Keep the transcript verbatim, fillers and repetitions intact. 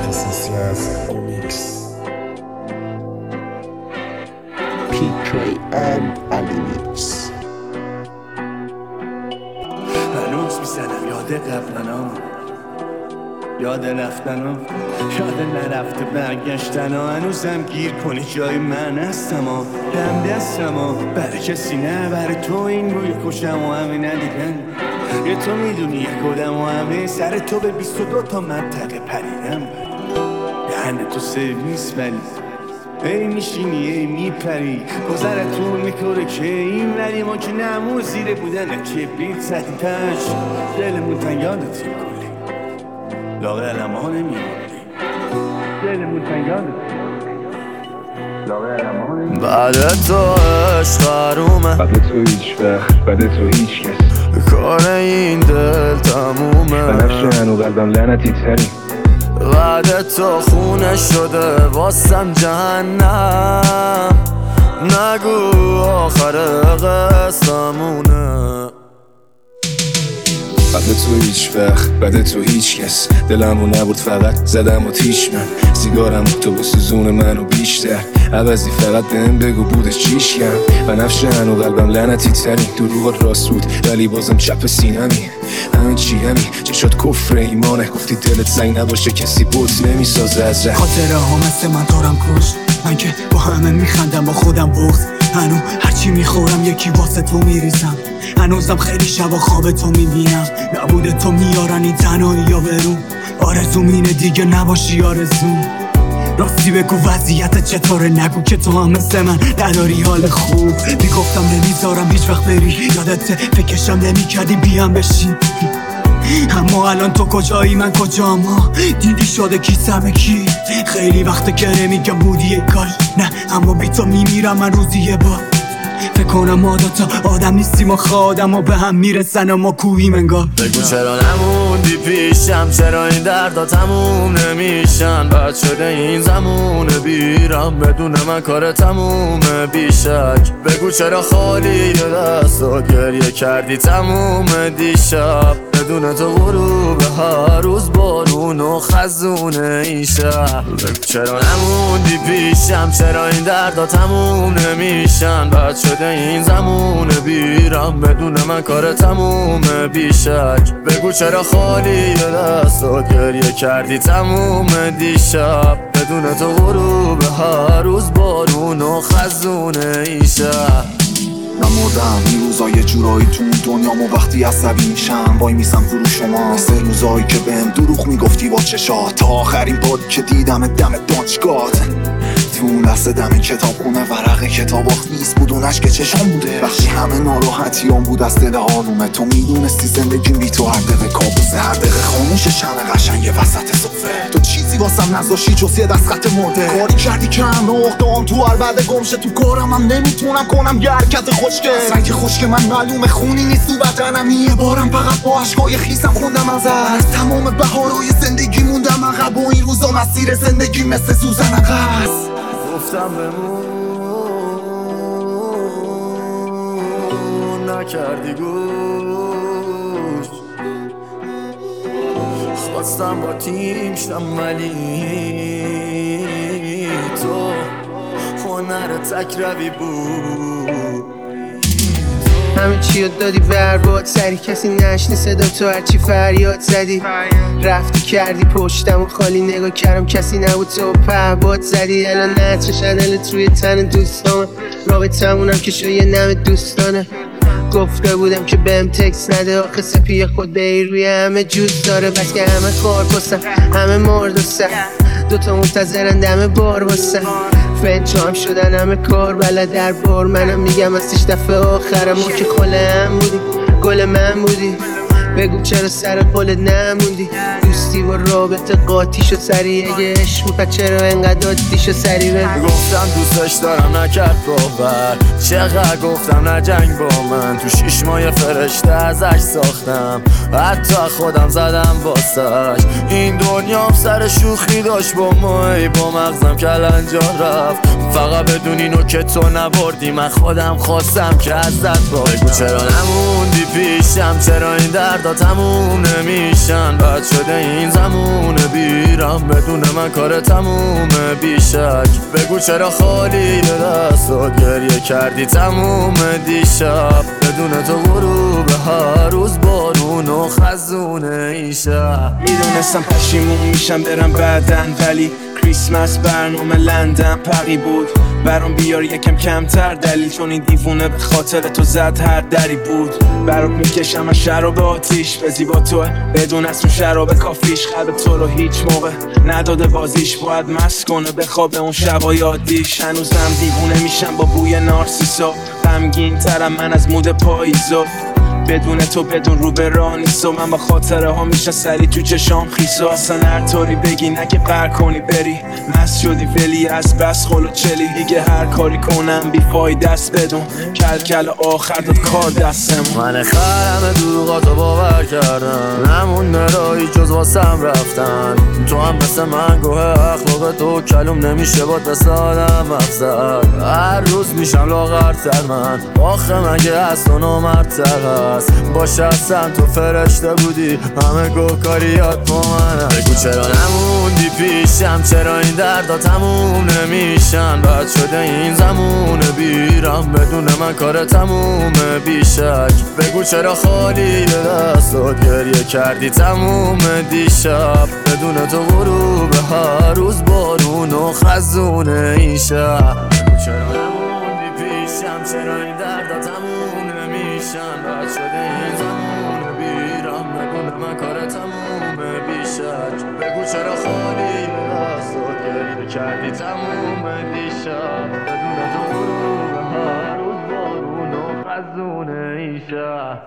Essentials Remix پی کی and Alimix. هنوز میزنم یاد قبلنا، یاد رفتنا، یاد نرفته برگشتنا. هنوزم گیر کنی جای من هستم و دم دستم و برای کسی نه، برای تو این روی کشم و همه ندیدن. یه تو میدونی یک کدم و همه سر تو به بیست و دو تا منطقه پریدم. دهن تو سرویس ولی ای میشینی ای میپری، گذرتون میکنه که این ولی ما که نمو زیره بودن کبریت زدی تش. دلمون تن یادت کلی لاغرم ها نمیمونی، دلمون تن یادت لاغرم ها نمیمونی. بعد تو عشق حرومه، بعد تو هیچ وقت، بعد تو هیچ کس، کار این دل تمومه. بنفشه هنو قلبم لعنتی تری، بعد تو خونه شده واسم جهنم. نگو آخر قصمونه. بعد تو هیچ وقت، بعد تو هیچ کس، دلمو نبرد فقط زدم و تیش من. سیگارم تو بسوزون منو بیشتر، عوضی فقط بهم بگو بودش چیش کم. بنفشه هنو قلبم لعنتی تری، دروغات راست بود ولی بازم چپ سینمی. همه چی همی چشات کفر ایمانه، گفتی دلت زنگ نباشه کسی بود نمیسازه از ره. خاطره ها مثل من دارم کش، من که با همه میخندم با خودم بغض. هنو هرچی میخورم یکی واسه تو میریزم. هنوزم خیلی شبا خواب تو میبینم. نبوده تو میارن این تنهایی یا برون، آرزوم اینه دیگه نباشی آرزوم. راستی بگو وضعیت چطوره، نگو که تو هم مثل من نداری حال خوب. میگفتم نمیذارم هیچ وقت بری، یادته فکرشم نمیکردی بیام بشی. اما الان تو کجایی من کجام، دیدی شده کی سم کی. خیلی وقته که نمیگم بودی یک کار نه، اما بی تو میمیرم من روزی یه بار. فکر کنم ما دوتا آدم نیستیم و خودم و به هم میرسن و ما کوهیم انگار. بگو چرا نموندی پیشم، چرا این دردا تموم نمیشن. بد شده این زمونه بیرم بدون من کار تمومه بیشک. بگو چرا خالی دستات گریه کردی تموم دیشب. بدون تو غروب هر روز بارون و خزونه این شب. بگو چرا نموندی پیشم، چرا این دردا تموم نمیشن. بد شده این زمونه بیرم بدون من کار تمومه بیشک. بگو چرا خالی دستات گریه کردی تموم دیشب. بدون تو غروب هر روز بارون و خزونه این شب. من مردم این روزا یه جورایی تو اون دنیامو وقتی عصبی میشم وای میسم فرو شما. مثل روزایی که بهم دروغ میگفتی با چشات، تا آخرین باری که دیدم دم دانشگاهت. تو اون لحظه دم کتاب خونه ورق کتاب آخ نیست بود اونش که چشام بوده. وقتی همه ناراحتیام بود از دل آرومه، تو میدونستی زندگی بی تو هر دقیقه کابوسه. هر دقیقه خاموش شمع قشنگ وسط صفه، تو چیزی واسم نذاشتی جز یه دست خط مرده. کاری کردی که هم نقطه‌ام تو هر بعد گمشه. تو کارم هم نمیتونم کنم یه حرکت خوشگه. رنگ خشک من معلومه خونی نیست تو بدنم. یه بارم فقط با عشقای خیسم خوندم از از تمام بهارای زندگی موندم عقب. و این روزا مسیر زندگی مثل سوزن عقص. گفتم بمون نکردی گوش، خواستم با تیم شم ولی تو هنر تک روی بود. همه چی رو دادی برباد، سری کسی نشنی صدا تو هرچی فریاد زدی. رفتی کردی پشتم و خالی نگاه کردم کسی نبود تو پهباد زدی. الان نتر شدلت روی تن دوستان، رابطمونم که شو یه نم دوستانه. گفته بودم که بهم تکس نده، آخه سپی خود به روی همه جوز داره. بس که همه خار بستن همه مرد و سر، دوتا منتظرن دم بار بستن. فنچام شدن همه کار بلد در بار. منم میگم ازش دفعه آخرم ما که خله هم بودی گل من بودی. بگو چرا سر قولت نموندی، دوستی و رابطه قاطی شد سری. اگه عشق می‌کنی چرا انقدر عادی شد سری. بگو گفتم دوستش دارم نکرد باور، چقدر گفتم نجنگ با من. تو شیش ماه فرشته ازش ساختم، حتی خودم زدم واسش. این دنیام سر شوخی داشت با ما، ای با مغزم کلنجان رفت. فقط بدون اینو که تو نبردی من خودم خواستم که ازت باید. بگو چرا نموندی پیشم، چرا این درد دردا تموم نمیشن. بد شده این زمون بیرم بدون من کار تمومه بیشک. بگو چرا خالی دستات گریه کردی تموم دیشب. بدون تو غروب هر روز بارون و خزونه این شب. میدونستم پشیمون میشم برم بعدن، ولی کریسمس برنامه لندن پقی بود. برام بیار یکم کمتر دلیل، چون این دیوونه به خاطر تو زد هر دری بود. برات میکشم از شراب آتیش، به زیبا توه بدون اسم شراب کافیش. قلب تو رو هیچ موقع نداده بازیش، باید مست کنه بخوابه اون شبای عادیش. هنوزم دیوونه میشم با بوی نارسیسا، غمگین ترم من از مود پاییزا. بدون تو بدون رو به راه نیست و من با خاطره ها میشه سری تو چشام خیسا. اصلا هر طوری بگی نگه بر کنی بری، مست شدی ولی از بس خلو چلی. دیگه هر کاری کنم بی فایده است بدون کل کل آخر داد کار دستم. من خرم دروغاتو باور کردم، نمونده راهی جز واسم رفتن. تو هم مثل من گوه اخلاق تو کلوم نمیشه باد مثل آدم افزر. هر روز میشم لاغرتر من، آخه مگه از تو نامردتر باشه اصلا تو فرشته بودی، همه گوکاریات با منم. بگو چرا نموندی پیشم، چرا این دردا تموم نمیشن. بد شده این زمون بیرم بدون من کار تمومه بیشک. بگو چرا خالی دستات گریه کردی تموم دیشب. بدون تو غروب هر روز بارون و خزونه این شب. بگو چرا نموندی پیشم، چرا این دردا تموم نمیشن. بد شده این زمان بیرم بدون من کار تمومه بیشک. بگو چرا خالی دستات گریه کردی تموم دیشب. بدون تو غروب هر روز بارون و خزونه این شب.